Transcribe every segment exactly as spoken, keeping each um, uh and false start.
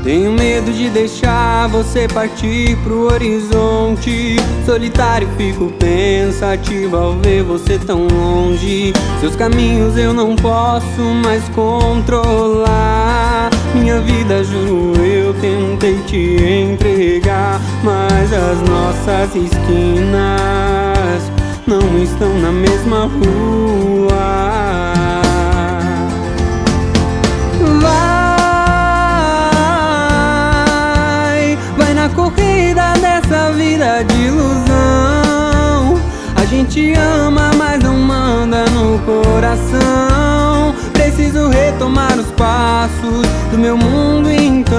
Tenho medo de deixar você partir pro horizonte. Solitário fico pensativo ao ver você tão longe. Seus caminhos eu não posso mais controlar. Minha vida, juro, eu tentei te entregar, mas as nossas esquinas não estão na mesma rua. Vai, vai na corrida dessa vida de ilusão. A gente ama, mas não manda no coração. Preciso retomar os passos do meu mundo então.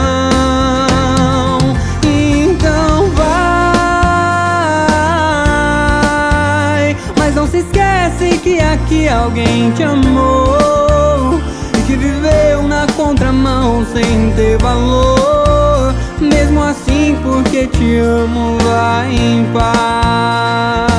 Então vai, mas não se esquece que aqui alguém te amou e que viveu na contramão sem ter valor. Mesmo assim, porque te amo, vai em paz.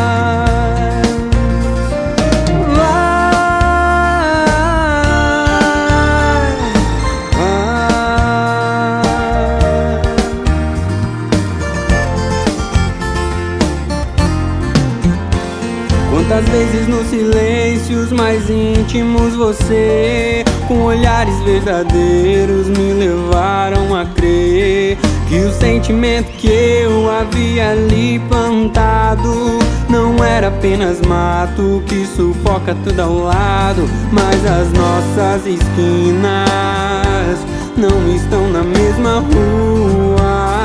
Quantas vezes nos silêncios mais íntimos você, com olhares verdadeiros, me levaram a crer que o sentimento que eu havia ali plantado não era apenas mato que sufoca tudo ao lado, mas as nossas esquinas não estão na mesma rua.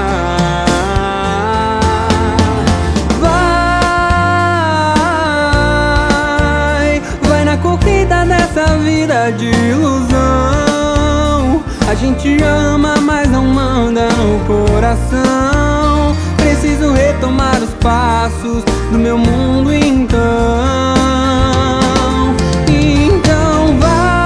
Corrida dessa vida de ilusão. A gente ama, mas não manda no coração. Preciso retomar os passos do meu mundo então. Então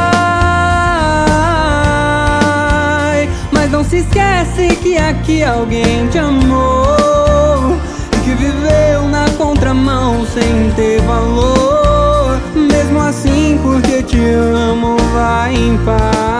vai, mas não se esquece que aqui alguém te amou e que viveu na contramão sem ter valor. Mesmo assim, porque te amo, vai em paz.